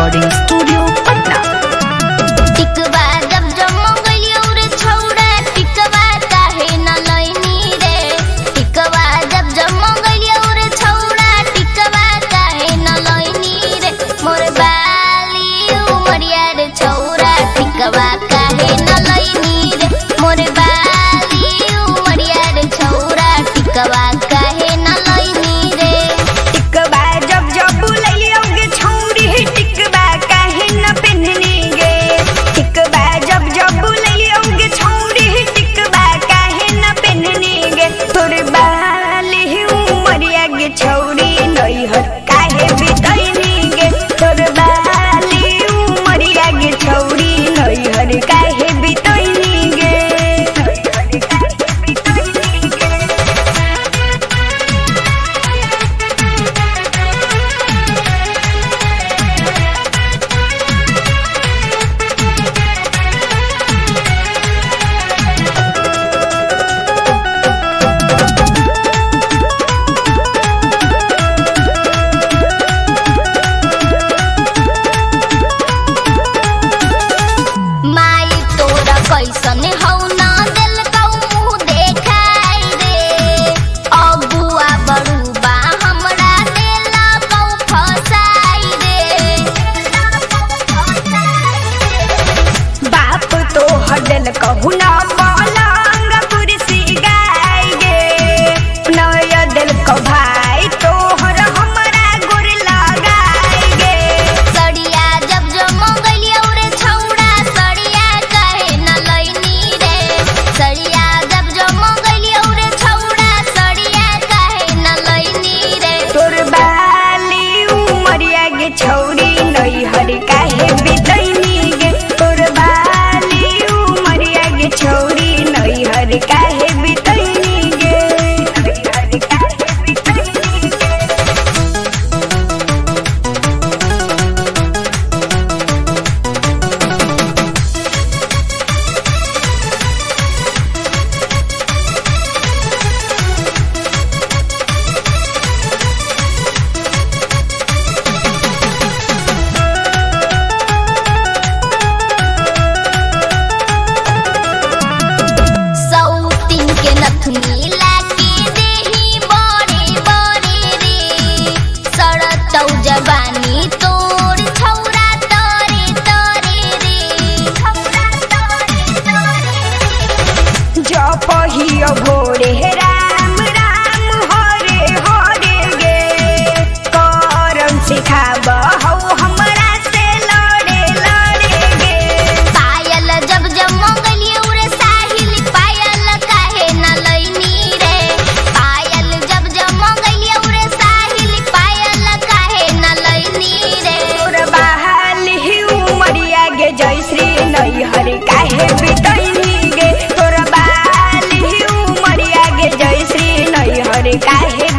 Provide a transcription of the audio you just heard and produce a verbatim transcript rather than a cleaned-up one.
Recording studio Patna. टिकवा जब जब मंगलियो रे छौड़ा टिकवा काहे न लैनी रे। टिकवा जब जब मंगलियो रे छौड़ा टिकवा काहे न लैनी रे। मोर बाली उमरिया रे छौड़ा टिकवा काहे न लैनी रे। मोर बाली उमरिया रे छौड़ा टिकवा काहे न लैनी रे। टिकवा जब जब बुलैलियो गे छौरी टिकवा काहे न पेन्हनी गे। टिकवा जब जब बुलैलियो गे छौरी टिकवा काहे न पेन्हनी गे। तोर बाली उमरिया गे छौरी नैहर काहे बितैनी गे। तोर बाली उमरिया गे छौरी नैहर काहे बितैनी गे। माई तोरा कैसन हौ ना दिल कौ मुँह देखाई रे। अगुआ बड़ुबा हमरा देला कौ फसाई रे। बाप तो हडल कहू ना पलंग कुर्सी गाय गे। नया दिल को भाई तोहर हमरा गुर लगाई गे। सड़िया जब जब मंगलियो रे छौड़ा सड़िया काहे न लैनी रे। सड़िया जब जब मंगलियो रे छौड़ा सड़िया काहे न लैनी रे। तोर बाली उमरिया गे छौरी नैहर काहे बितैनी गे। तोर बाली उमरिया गे छौरी नैहर काहे बितैनी गे। नैहर काहे बितैनी गे। सौतीन के नथुनी लाके देही बड़े बड़े रे। सड़तौ जवानी तोर छौरा तरे तरे रे। छौरा तरे तरे रे। जपहियो भोरे राम राम हरे हरे गे। करम सिखाब हौ हमरा से लड़े लड़े गे। पायल जब जब मंगलियो रे साहिल पायल काहे न लैनी रे। पायल जब जब मंगलियो रे साहिल पायल काहे न लैनी रे। तोर बाली उमरिया गे जयश्री नैहर काहे बितैनी गे। तोर बाली उमरिया गे जयश्री नैहर काहे